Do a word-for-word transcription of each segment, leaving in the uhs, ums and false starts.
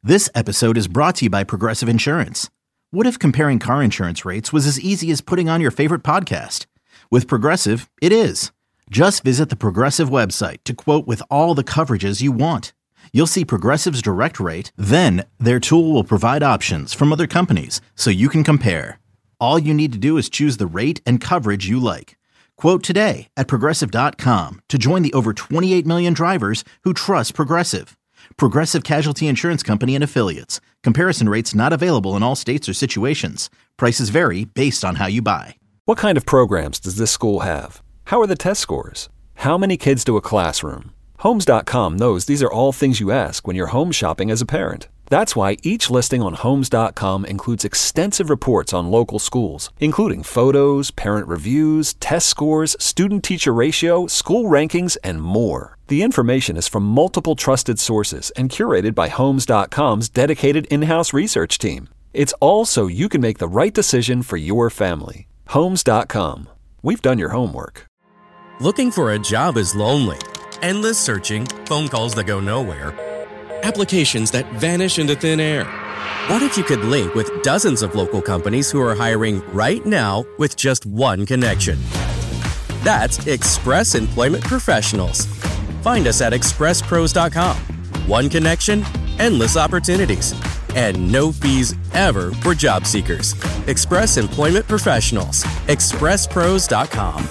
This episode is brought to you by Progressive Insurance. What if comparing car insurance rates was as easy as putting on your favorite podcast? With Progressive, it is. Just visit the Progressive website to quote with all the coverages you want. You'll see Progressive's direct rate, then their tool will provide options from other companies so you can compare. All you need to do is choose the rate and coverage you like. Quote today at progressive dot com to join the over twenty-eight million drivers who trust Progressive. Progressive Casualty Insurance Company and Affiliates. Comparison rates not available in all states or situations. Prices vary based on how you buy. What kind of programs does this school have? How are the test scores? How many kids do a classroom? Homes dot com knows these are all things you ask when you're home shopping as a parent. That's why each listing on Homes dot com includes extensive reports on local schools, including photos, parent reviews, test scores, student-teacher ratio, school rankings, and more. The information is from multiple trusted sources and curated by Homes dot com's dedicated in-house research team. It's all so you can make the right decision for your family. Homes dot com. We've done your homework. Looking for a job is lonely. Endless searching, phone calls that go nowhere, applications that vanish into thin air. What if you could link with dozens of local companies who are hiring right now with just one connection? That's Express Employment Professionals. Find us at express pros dot com. One connection, endless opportunities, and no fees ever for job seekers. Express Employment Professionals. express pros dot com.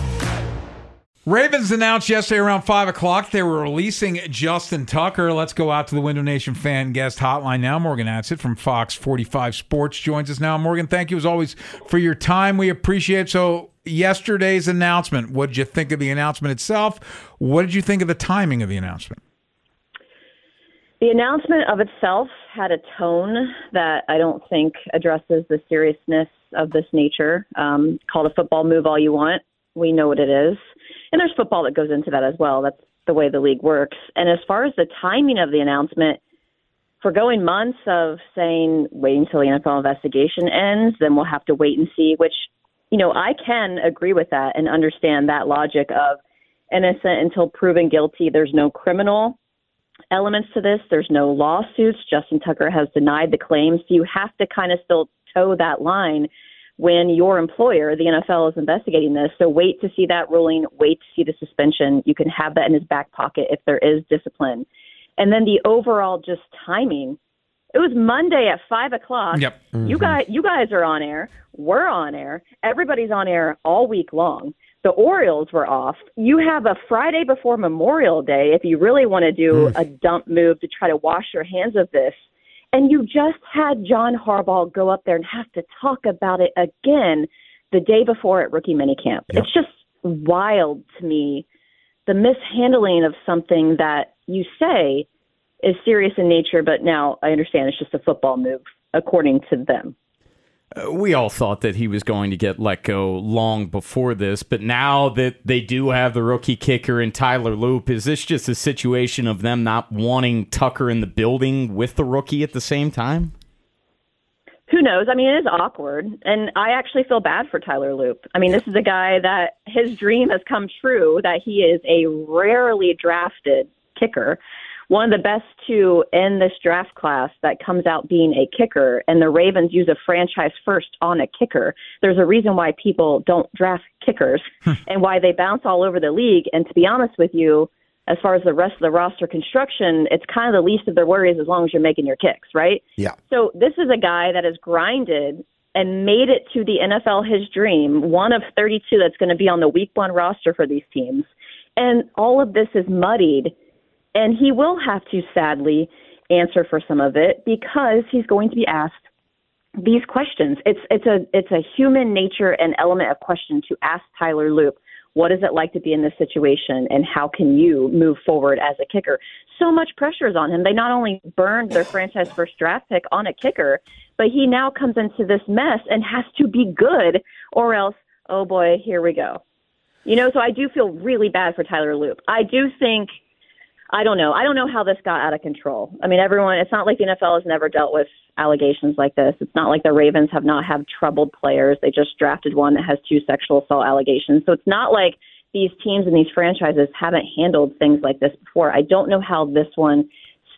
Ravens announced yesterday around five o'clock they were releasing Justin Tucker. Let's go out to the Window Nation fan guest hotline now. Morgan Atzett from Fox forty-five Sports joins us now. Morgan, thank you as always for your time. We appreciate it. So yesterday's announcement, what did you think of the announcement itself? What did you think of the timing of the announcement? The announcement of itself had a tone that I don't think addresses the seriousness of this nature. Um, call it a football move all you want. We know what it is. And there's football that goes into that as well. That's the way the league works. And as far as the timing of the announcement, for going months of saying, wait until the N F L investigation ends, then we'll have to wait and see, which, you know, I can agree with that and understand that logic of innocent until proven guilty. There's no criminal elements to this. There's no lawsuits. Justin Tucker has denied the claims. So you have to kind of still toe that line when your employer, the N F L, is investigating this. So wait to see that ruling, wait to see the suspension. You can have that in his back pocket if there is discipline. And then the overall just timing, it was Monday at five o'clock. Yep. Mm-hmm. You guys, you guys are on air. We're on air. Everybody's on air all week long. The Orioles were off. You have a Friday before Memorial Day if you really want to do mm. a dump move to try to wash your hands of this. And you just had John Harbaugh go up there and have to talk about it again the day before at rookie minicamp. Yep. It's just wild to me, the mishandling of something that you say is serious in nature, but now I understand it's just a football move, according to them. Uh, we all thought that he was going to get let go long before this, but now that they do have the rookie kicker in Tyler Loop, is this just a situation of them not wanting Tucker in the building with the rookie at the same time? Who knows? I mean, it is awkward, and I actually feel bad for Tyler Loop. I mean, this is a guy that his dream has come true, that he is a rarely drafted kicker, one of the best two in this draft class that comes out being a kicker, and the Ravens use a franchise first on a kicker. There's a reason why people don't draft kickers and why they bounce all over the league. And to be honest with you, as far as the rest of the roster construction, it's kind of the least of their worries as long as you're making your kicks, right? Yeah. So this is a guy that has grinded and made it to the N F L his dream, one of thirty-two that's going to be on the week one roster for these teams. And all of this is muddied. And he will have to, sadly, answer for some of it because he's going to be asked these questions. It's it's a it's a human nature and element of question to ask Tyler Loop, what is it like to be in this situation, and how can you move forward as a kicker? So much pressure is on him. They not only burned their franchise first draft pick on a kicker, but he now comes into this mess and has to be good, or else, oh boy, here we go. You know, so I do feel really bad for Tyler Loop. I do think. I don't know. I don't know how this got out of control. I mean, everyone, it's not like the N F L has never dealt with allegations like this. It's not like the Ravens have not had troubled players. They just drafted one that has two sexual assault allegations. So it's not like these teams and these franchises haven't handled things like this before. I don't know how this one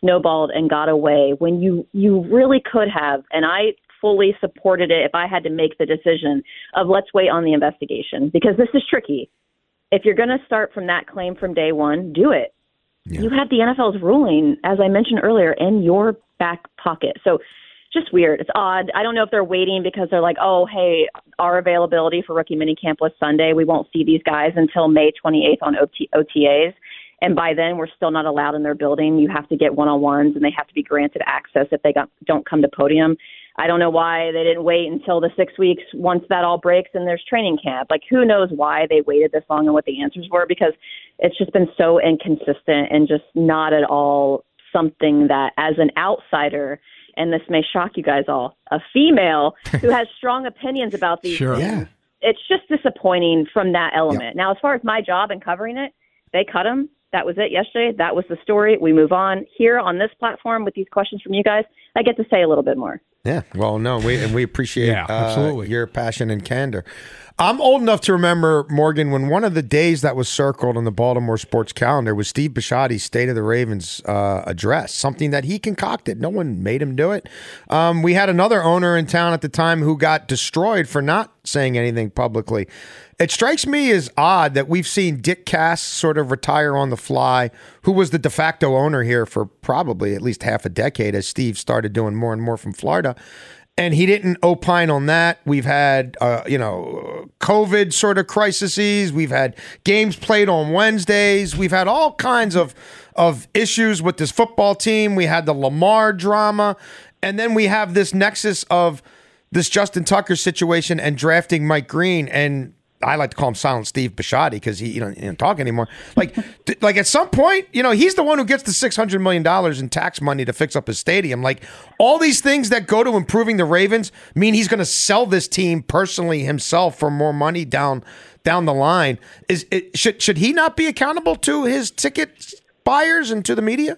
snowballed and got away when you, you really could have. And I fully supported it if I had to make the decision of let's wait on the investigation, because this is tricky. If you're going to start from that claim from day one, do it. Yeah. You have the N F L's ruling, as I mentioned earlier, in your back pocket. So just weird. It's odd. I don't know if they're waiting because they're like, oh, hey, our availability for rookie minicamp was Sunday. We won't see these guys until May twenty-eighth on O T As. And by then, we're still not allowed in their building. You have to get one-on-ones, and they have to be granted access if they got, don't come to podium. I don't know why they didn't wait until the six weeks once that all breaks and there's training camp. Like, who knows why they waited this long and what the answers were, because it's just been so inconsistent and just not at all something that, as an outsider, and this may shock you guys all, a female who has strong opinions about these sure. things, yeah. it's just disappointing from that element. Yep. Now, as far as my job and covering it, they cut them. That was it yesterday. That was the story. We move on. Here on this platform with these questions from you guys, I get to say a little bit more. Yeah, well, no, we and we appreciate yeah, uh, your passion and candor. I'm old enough to remember, Morgan, when one of the days that was circled on the Baltimore sports calendar was Steve Bisciotti's State of the Ravens uh, address, something that he concocted. No one made him do it. Um, we had another owner in town at the time who got destroyed for not saying anything publicly. It strikes me as odd that we've seen Dick Cass sort of retire on the fly, who was the de facto owner here for probably at least half a decade as Steve started doing more and more from Florida. And he didn't opine on that. We've had, uh, you know, COVID sort of crises. We've had games played on Wednesdays. We've had all kinds of of issues with this football team. We had the Lamar drama. And then we have this nexus of this Justin Tucker situation and drafting Mike Green. And I like to call him Silent Steve Bisciotti because he, you know, he doesn't talk anymore. Like, like at some point, you know, he's the one who gets the six hundred million dollars in tax money to fix up his stadium. Like, all these things that go to improving the Ravens mean he's going to sell this team personally himself for more money down down the line. Is it, should should he not be accountable to his ticket buyers and to the media?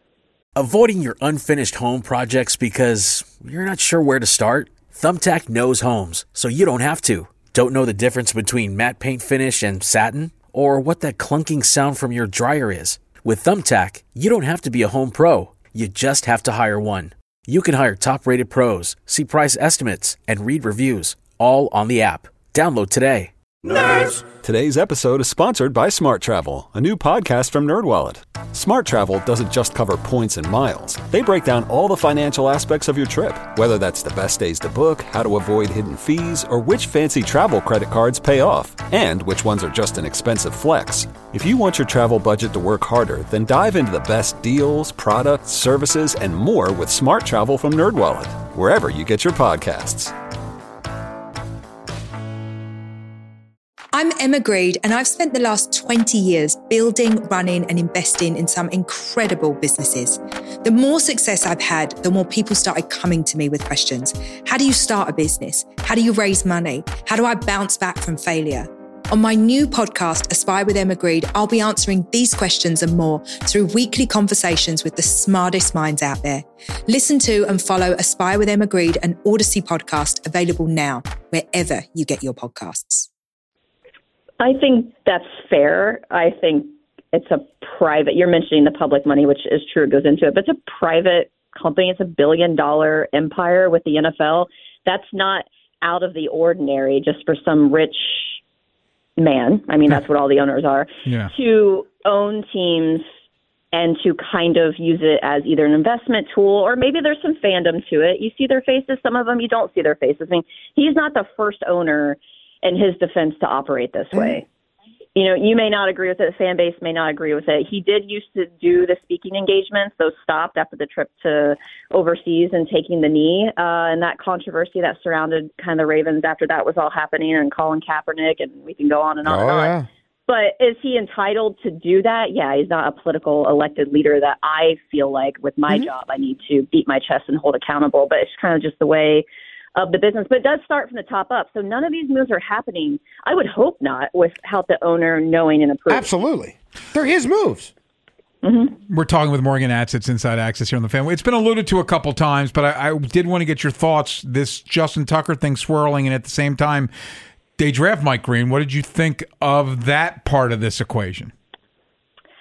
Avoiding your unfinished home projects because you're not sure where to start? Thumbtack knows homes, so you don't have to. Don't know the difference between matte paint finish and satin? Or what that clunking sound from your dryer is? With Thumbtack, you don't have to be a home pro. You just have to hire one. You can hire top-rated pros, see price estimates, and read reviews, all on the app. Download today. Nerds! Today's episode is sponsored by Smart Travel, a new podcast from NerdWallet. Smart Travel doesn't just cover points and miles. They break down all the financial aspects of your trip, whether that's the best days to book, how to avoid hidden fees, or which fancy travel credit cards pay off, and which ones are just an expensive flex. If you want your travel budget to work harder, then dive into the best deals, products, services, and more with Smart Travel from NerdWallet, wherever you get your podcasts. I'm Emma Greed, and I've spent the last twenty years building, running, and investing in some incredible businesses. The more success I've had, the more people started coming to me with questions. How do you start a business? How do you raise money? How do I bounce back from failure? On my new podcast, Aspire with Emma Greed, I'll be answering these questions and more through weekly conversations with the smartest minds out there. Listen to and follow Aspire with Emma Greed, an Odyssey podcast, available now, wherever you get your podcasts. I think that's fair. I think it's a private, you're mentioning the public money, which is true, it goes into it, but it's a private company. It's a billion dollar empire with the N F L. That's not out of the ordinary just for some rich man. I mean, that's what all the owners are. Yeah. To own teams and to kind of use it as either an investment tool or maybe there's some fandom to it. You see their faces. Some of them you don't see their faces. I mean, he's not the first owner in his defense to operate this way. You know, you may not agree with it. The fan base may not agree with it. He did used to do the speaking engagements. Those stopped after the trip to overseas and taking the knee. Uh, and that controversy that surrounded kind of the Ravens after that was all happening and Colin Kaepernick, and we can go on and on oh, and on. Yeah. But is he entitled to do that? Yeah, he's not a political elected leader that I feel like with my mm-hmm. job I need to beat my chest and hold accountable. But it's kind of just the way of the business, but it does start from the top up. So none of these moves are happening, I would hope not, without the owner knowing and approving. Absolutely. They're his moves. Mm-hmm. We're talking with Morgan Atzitz, Inside Access here on the Family. It's been alluded to a couple times, but I, I did want to get your thoughts. This Justin Tucker thing swirling, and at the same time, they draft Mike Green. What did you think of that part of this equation?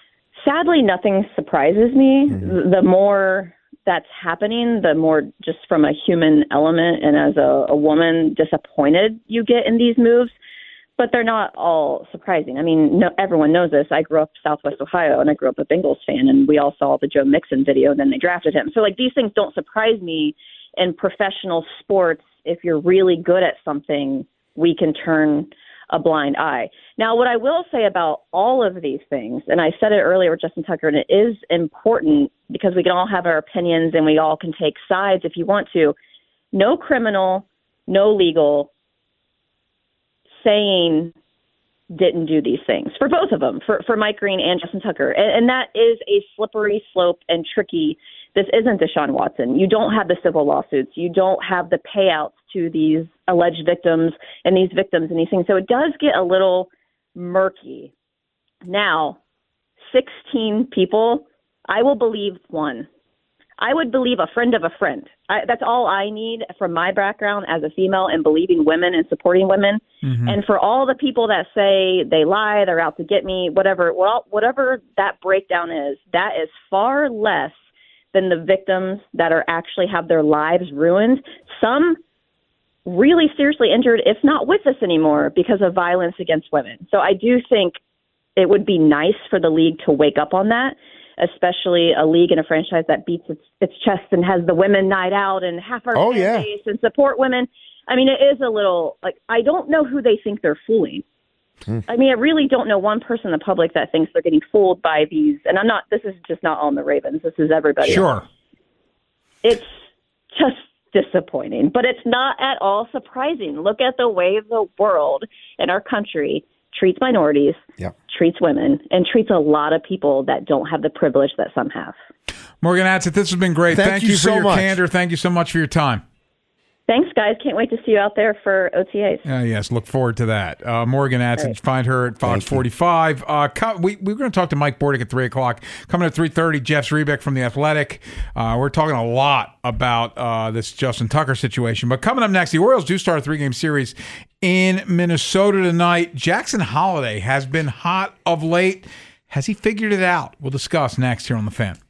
sadly, nothing surprises me. Mm-hmm. The more that's happening, the more just from a human element and as a, a woman disappointed you get in these moves. But they're not all surprising. I mean, no, everyone knows this. I grew up Southwest Ohio, and I grew up a Bengals fan, and we all saw the Joe Mixon video, and then they drafted him. So, like, these things don't surprise me in professional sports. If you're really good at something, we can turn a blind eye. Now, what I will say about all of these things, and I said it earlier with Justin Tucker, and it is important because we can all have our opinions and we all can take sides if you want to. No criminal, no legal saying didn't do these things for both of them, for, for Mike Green and Justin Tucker. And, and that is a slippery slope and tricky. This isn't Deshaun Watson. You don't have the civil lawsuits. You don't have the payouts to these alleged victims and these victims and these things. So it does get a little murky. Now, sixteen people, I will believe one. I would believe a friend of a friend. I, that's all I need from my background as a female and believing women and supporting women. Mm-hmm. And for all the people that say they lie, they're out to get me, whatever, well, whatever that breakdown is, that is far less than the victims that are actually have their lives ruined. Some really seriously injured, if not with us anymore, because of violence against women. So I do think it would be nice for the league to wake up on that, especially a league and a franchise that beats its, its chest and has the women night out and half our oh, fan yeah. base and support women. I mean, it is a little, like, I don't know who they think they're fooling. Hmm. I mean, I really don't know one person in the public that thinks they're getting fooled by these. And I'm not, this is just not on the Ravens. This is everybody. Sure. It's just disappointing, but it's not at all surprising. Look at the way the world and our country treats minorities, yep. treats women, and treats a lot of people that don't have the privilege that some have. Morgan Atzett, this has been great. Thank Thank you you for so your much. candor. Thank you so much for your time. Thanks, guys. Can't wait to see you out there for O T As. Uh, yes, look forward to that. Uh, Morgan Atzett, right. Find her at Fox forty-five. Uh, co- we, we're going to talk to Mike Bordick at three o'clock. Coming at three thirty, Jeff Zrebiec from The Athletic. Uh, we're talking a lot about uh, this Justin Tucker situation. But coming up next, the Orioles do start a three-game series in Minnesota tonight. Jackson Holliday has been hot of late. Has he figured it out? We'll discuss next here on The Fan.